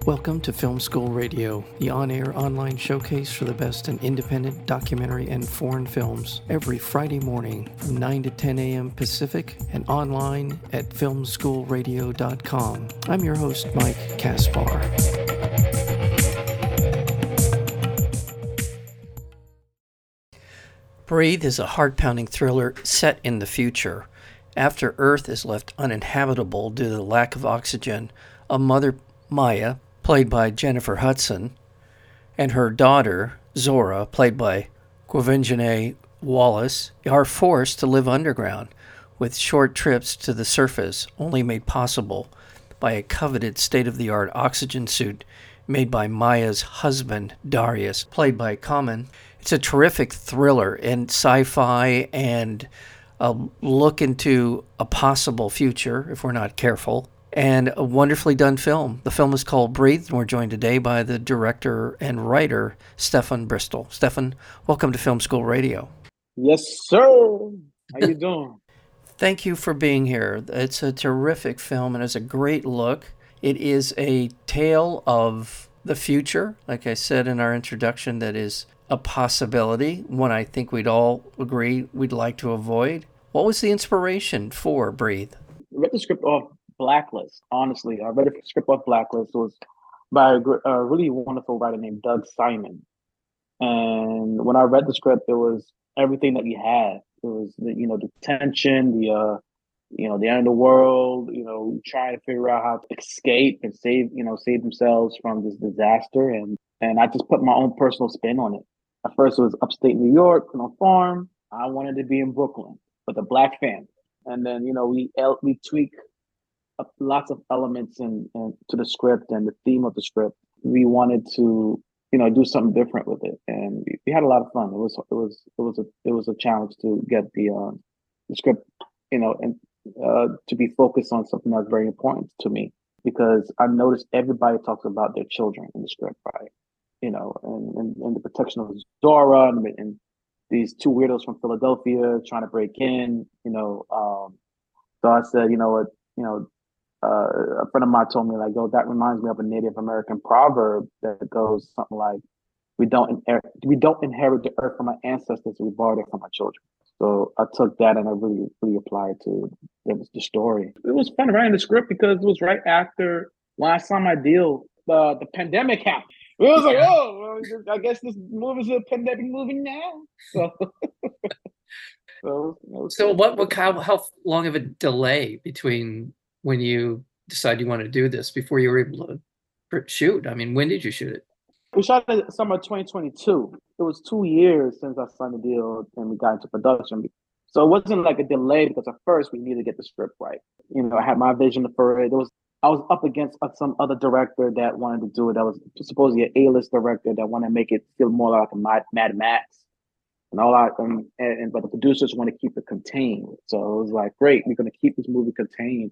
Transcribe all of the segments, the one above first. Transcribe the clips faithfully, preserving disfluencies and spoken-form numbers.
Welcome to Film School Radio, the on-air online showcase for the best in independent documentary and foreign films, every Friday morning from nine to ten a.m. Pacific and online at film school radio dot com. I'm your host, Mike Kaspar. Breathe is a heart-pounding thriller set in the future. After Earth is left uninhabitable due to the lack of oxygen, a mother, Maya, played by Jennifer Hudson, and her daughter, Zora, played by Quvenzhané Wallis, are forced to live underground, with short trips to the surface only made possible by a coveted state-of-the-art oxygen suit made by Maya's husband, Darius, played by Common. It's a terrific thriller and sci-fi and a look into a possible future, if we're not careful, and a wonderfully done film. The film is called Breathe, and we're joined today by the director and writer, Stefan Bristol. Stefan, welcome to Film School Radio. Yes, sir. How you doing? Thank you for being here. It's a terrific film, and it's a great look. It is a tale of the future, like I said in our introduction, that is a possibility, one I think we'd all agree we'd like to avoid. What was the inspiration for Breathe? I read the script off Blacklist, honestly. I read the script off Blacklist. It was by a, a really wonderful writer named Doug Simon. And when I read the script, it was everything that we had. It was, the, you know, the tension, the, uh, you know, the end of the world, you know, trying to figure out how to escape and save, you know, save themselves from this disaster. And, and I just put my own personal spin on it. At first, it was upstate New York on a farm. I wanted to be in Brooklyn with a Black family. And then, you know, we we tweak lots of elements in, in to the script and the theme of the script. We wanted to, you know, do something different with it, and we, we had a lot of fun. It was it was it was a it was a challenge to get the uh, the script, you know, and uh, to be focused on something that's very important to me, because I noticed everybody talks about their children in the script, right? You know, and and, and the protection of Zora and, and these two weirdos from Philadelphia trying to break in, you know. Um, so I said, you know what, you know. Uh, a friend of mine told me, like, yo, that reminds me of a Native American proverb that goes something like, "We don't inherit, we don't inherit the earth from our ancestors; we borrowed it from our children." So I took that and I really, really applied to it was the story. It was fun writing the script because it was right after when I signed my deal, the the pandemic happened. It was like, oh, well, I guess this movie's a pandemic movie now. So, so, so what? What? How, how long of a delay between when you decide you want to do this before you were able to shoot? I mean, when did you shoot it? We shot it in summer twenty twenty-two. It was two years since I signed the deal and we got into production. So it wasn't like a delay because at first we needed to get the script right. You know, I had my vision for it. It was I was up against some other director that wanted to do it. That was supposedly an A-list director that wanted to make it feel more like a Mad, Mad Max. And all I um, and, and but the producers want to keep it contained. So it was like, great, we're going to keep this movie contained.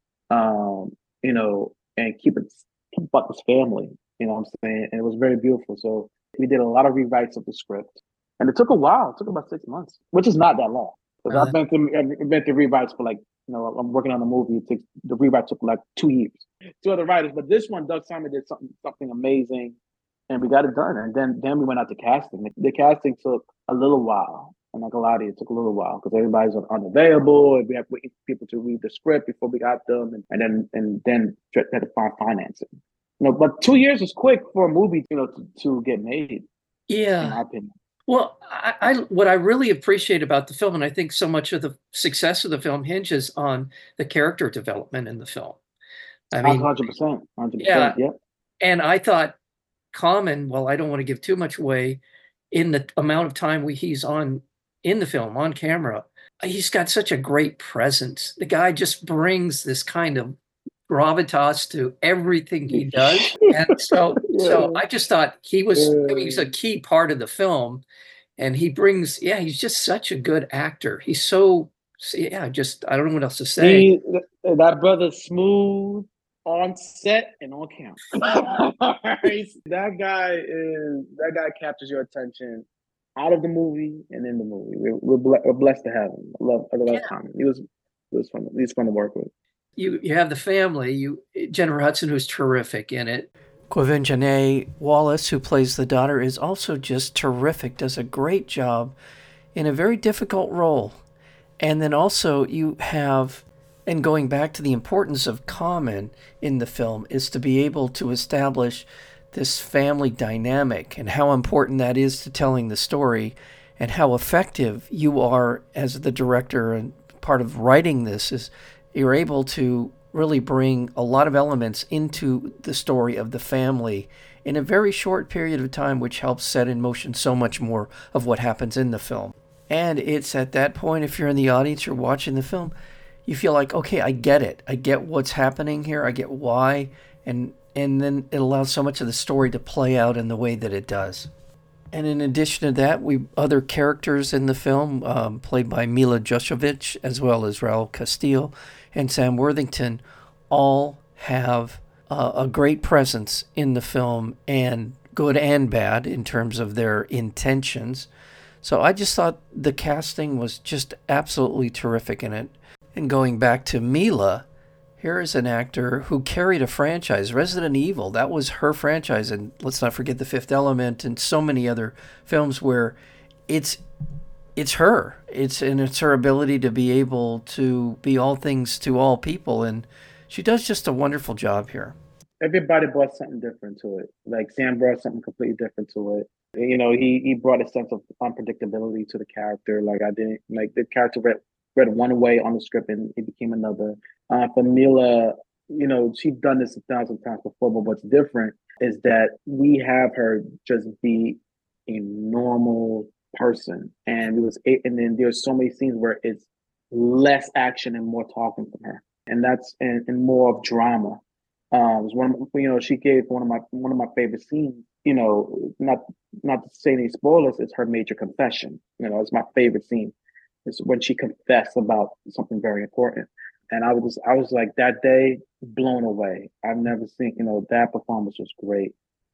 Um, you know, and keep it keep about this family, you know what I'm saying? And it was very beautiful. So we did a lot of rewrites of the script. And it took a while. It took about six months, which is not that long. Because uh, I've been through I've been through rewrites for like, you know, I'm working on a movie. It takes the rewrite took like two years. Two other writers. But this one, Doug Simon did something something amazing. And we got it done. And then then we went out to casting. The casting took a little while. I'm not gonna lie to you, it took a little while because everybody's unavailable, and we had to wait for people to read the script before we got them, and, and then and then had to find financing. You know, but two years is quick for a movie, you know, to, to get made. Yeah. In my opinion. Well, I, I what I really appreciate about the film, and I think so much of the success of the film hinges on the character development in the film. I mean, one hundred percent, one hundred yeah. percent, yeah. And I thought Common, well, I don't want to give too much away, in the amount of time we he's on in the film, on camera, he's got such a great presence. The guy just brings this kind of gravitas to everything he does. And so, yeah. so I just thought he was, I mean, he's a key part of the film. And he brings, yeah, he's just such a good actor. He's so, yeah, just, I don't know what else to say. He, that brother's smooth on set and on camera. That guy is, that guy captures your attention out of the movie and in the movie. We're, we're, ble- we're blessed to have him. I love, I love yeah. Common. He was, it was fun. He was fun to work with. You you have the family. You Jennifer Hudson, who's terrific in it. Quvenzhané Wallace, who plays the daughter, is also just terrific, does a great job in a very difficult role. And then also you have, and going back to the importance of Common in the film, is to be able to establish this family dynamic and how important that is to telling the story, and how effective you are as the director and part of writing this is you're able to really bring a lot of elements into the story of the family in a very short period of time, which helps set in motion so much more of what happens in the film. And it's at that point, if you're in the audience, you're watching the film, you feel like, okay, I get it. I get what's happening here. I get why. And and then it allows so much of the story to play out in the way that it does. And in addition to that, we other characters in the film, um, played by Mila Jovovich, as well as Raul Castillo and Sam Worthington, all have uh, a great presence in the film, and good and bad in terms of their intentions. So I just thought the casting was just absolutely terrific in it. And going back to Mila, here is an actor who carried a franchise. Resident Evil, that was her franchise. And let's not forget The Fifth Element and so many other films where it's it's her. It's and it's her ability to be able to be all things to all people. And she does just a wonderful job here. Everybody brought something different to it. Like Sam brought something completely different to it. You know, he he brought a sense of unpredictability to the character. Like I didn't like the character read read one way on the script and it became another. Uh, for Mila, you know, she's done this a thousand times before, but what's different is that we have her just be a normal person, and it was, and then there's so many scenes where it's less action and more talking from her, and that's and, and more of drama. Um, it was one of, you know, she gave one of my one of my favorite scenes. You know, not not to say any spoilers, it's her major confession. You know, it's my favorite scene. It's when she confessed about something very important. And I was I was like that day blown away. I've never seen, you know, that performance was great.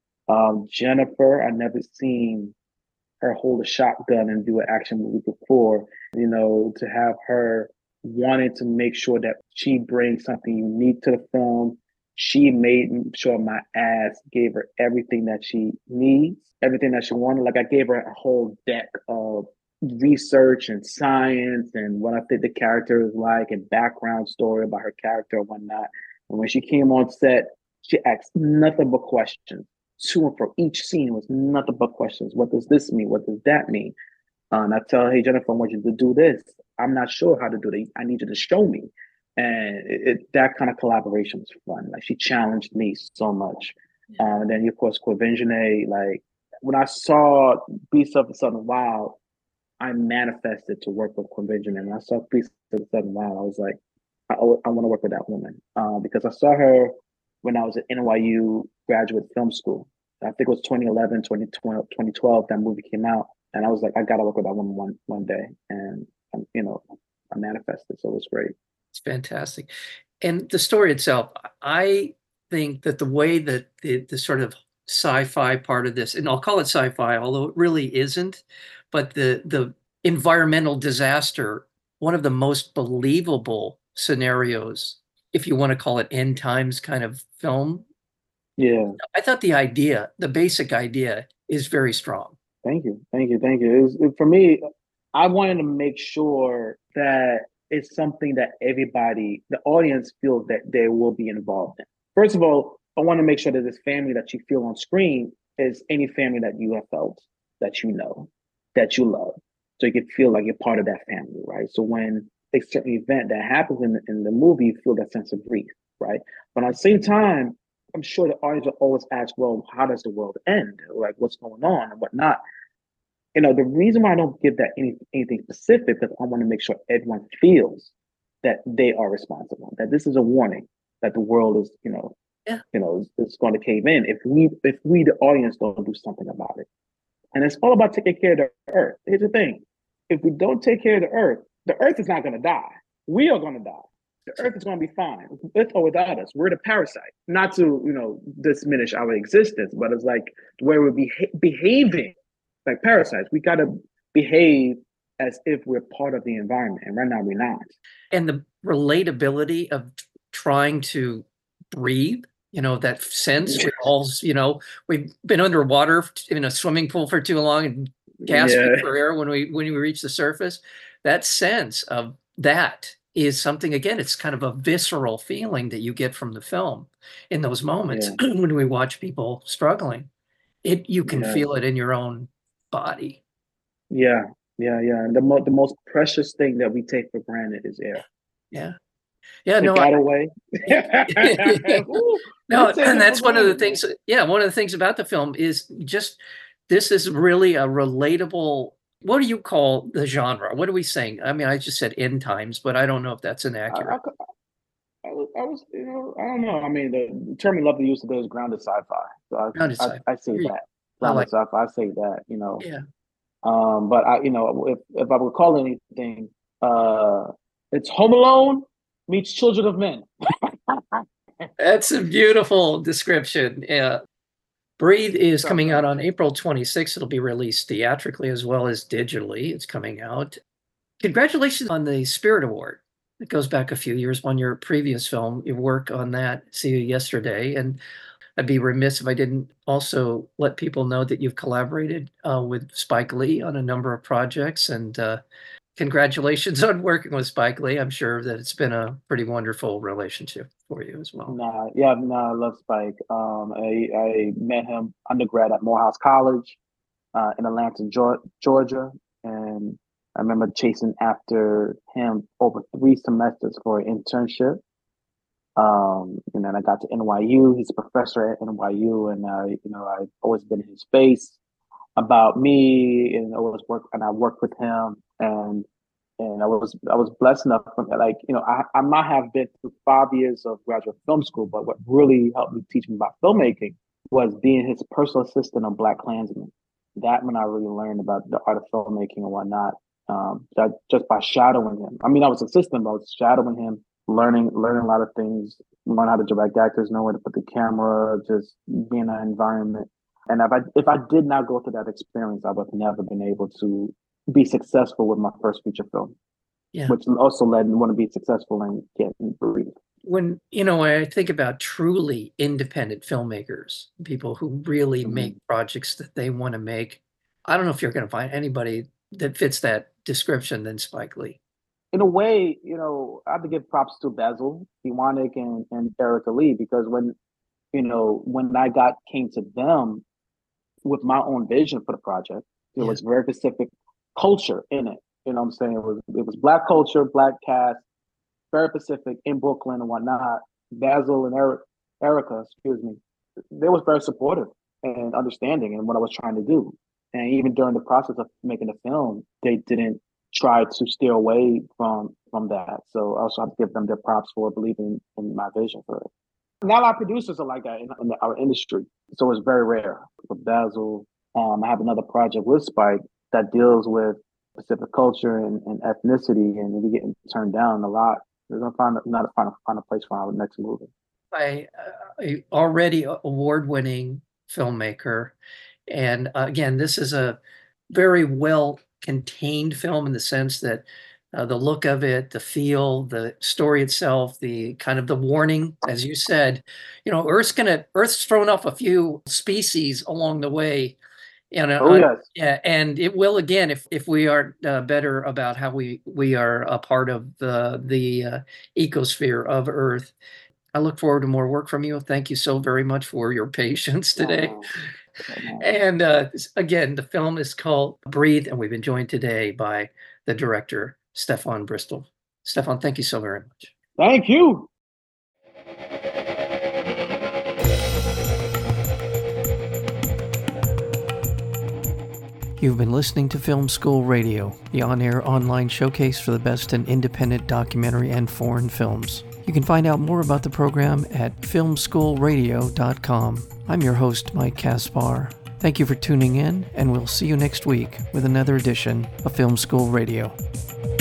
Um, Jennifer, I never seen her hold a shotgun and do an action movie before. You know, to have her wanting to make sure that she brings something unique to the film. She made sure my ass gave her everything that she needs, everything that she wanted. Like I gave her a whole deck of research and science and what I think the character is like and background story about her character and whatnot. And when she came on set, she asked nothing but questions. To and for each scene was nothing but questions. What does this mean? What does that mean? Uh, and I tell her, hey, Jennifer, I want you to do this. I'm not sure how to do it. I need you to show me. And it, it, that kind of collaboration was fun. Like she challenged me so much. Um, and then, of course, Quvenzhané, like when I saw Beast of the Southern Wild, I manifested to work with Quvenzhané. And I saw Beast of the Southern Wild, I was like, I, I want to work with that woman uh, because I saw her when I was at N Y U graduate film school. I think it was twenty eleven, twenty twelve, twenty twelve that movie came out. And I was like, I got to work with that woman one, one day. And, um, you know, I manifested. So it was great. It's fantastic. And the story itself, I think that the way that the, the sort of sci-fi part of this, and I'll call it sci-fi, although it really isn't, but the the environmental disaster, one of the most believable scenarios, if you want to call it end times kind of film. Yeah. I thought the idea, the basic idea, is very strong. Thank you. Thank you. Thank you. It was, it, for me, I wanted to make sure that it's something that everybody, the audience, feels that they will be involved in. First of all, I want to make sure that this family that you feel on screen is any family that you have felt, that you know, that you love. So you can feel like you're part of that family, right? So when a certain event that happens in the, in the movie, you feel that sense of grief, right? But at the same time, I'm sure the audience will always ask, well, how does the world end? Like, what's going on and whatnot? You know, the reason why I don't give that any, anything specific because I want to make sure everyone feels that they are responsible, that this is a warning that the world is, you know, yeah. you know, is, is going to cave in if we, if we, the audience, don't do something about it. And it's all about taking care of the earth. Here's the thing: if we don't take care of the earth, the earth is not going to die. We are going to die. The earth is going to be fine, with or without us. We're the parasite. Not to, you know, diminish our existence, but it's like the way we're beha- behaving like parasites. We got to behave as if we're part of the environment, and right now we're not. And the relatability of trying to breathe You know, that sense we all, you know, we've been underwater in a swimming pool for too long and gasping Yeah. for air when we when we reach the surface. That sense of that is something, again, it's kind of a visceral feeling that you get from the film in those moments Yeah. when we watch people struggling. It you can Yeah. feel it in your own body. Yeah. Yeah. Yeah. And the mo- the most precious thing that we take for granted is air. Yeah. Yeah, Take no, I, that away. Ooh, we no, take and it for that's one of the granted, man. things. Yeah, one of the things about the film is just this is really a relatable. What do you call the genre? What are we saying? I mean, I just said end times, but I don't know if that's I, I, inaccurate. I was, I was, you know, I don't know. I mean, the, the term we love to use today is grounded sci-fi. So Grounded I, I, sci-fi. I say There you that go. I grounded like. sci-fi. I say that, you know. Yeah, Um, but I, you know, if if I would call anything, uh, it's Home Alone meets Children of Men. that's a beautiful description. Yeah. Breathe is So, coming out man, on April twenty-sixth. It'll be released theatrically as well as digitally. It's coming out. Congratulations on the Spirit Award. It goes back a few years on your previous film, your work on that, See You Yesterday. And I'd be remiss if I didn't also let people know that you've collaborated uh, with Spike Lee on a number of projects. And uh, congratulations on working with Spike Lee. I'm sure that it's been a pretty wonderful relationship for you as well. nah, yeah, nah, I love Spike. Um, I I met him undergrad at Morehouse College, uh, in Atlanta, Georgia, and I remember chasing after him over three semesters for an internship. Um, and then I got to N Y U. He's a professor at N Y U, and I, you know, I've always been in his space about me, and always work, and I worked with him, and and I was I was blessed enough, from, like you know, I, I might have been through five years of graduate film school, but what really helped me teach me about filmmaking was being his personal assistant on Black Klansman. That when I really learned about the art of filmmaking and whatnot, um, that just by shadowing him. I mean, I was assistant, but I was shadowing him, learning learning a lot of things, learn how to direct actors, know where to put the camera, just be in that environment. And if I if I did not go through that experience, I would have never been able to be successful with my first feature film, Yeah. which also led me want to be successful in getting Breathe. When, you know, I think about truly independent filmmakers, people who really Mm-hmm. make projects that they want to make, I don't know if you're going to find anybody that fits that description than Spike Lee. In a way, you know, I have to give props to Basil, Iwanek, and, and Erica Lee, because when, you know, when I got came to them with my own vision for the project, there Yeah. was very specific culture in it. You know what I'm saying? It was it was Black culture, Black cast, very Pacific in Brooklyn and whatnot. Basil and Eric, Erica, excuse me, they was very supportive and understanding in what I was trying to do. And even during the process of making the film, they didn't try to steer away from from that. So I also have to give them their props for believing in my vision for it. Not a lot of producers are like that in, in our industry, so it's very rare. With Basil, um, I have another project with Spike that deals with Pacific culture and, and ethnicity, and we getting turned down a lot. We're gonna find not a find a, find a place for our next movie. I, uh, a already award-winning filmmaker, and uh, again, this is a very well contained film in the sense that uh, the look of it, the feel, the story itself, the kind of the warning, as you said, you know, Earth's gonna Earth's thrown off a few species along the way. You know, Oh uh, yes, yeah, and it will again if if we are uh, better about how we we are a part of the the uh, ecosphere of Earth. I look forward to more work from you. Thank you so very much for your patience today. no, no. And uh, again, the film is called Breathe, and we've been joined today by the director, Stefan Bristol. Stefan, thank you so very much. Thank you. You've been listening to Film School Radio, the on-air online showcase for the best in independent documentary and foreign films. You can find out more about the program at film school radio dot com. I'm your host, Mike Kaspar. Thank you for tuning in, and we'll see you next week with another edition of Film School Radio.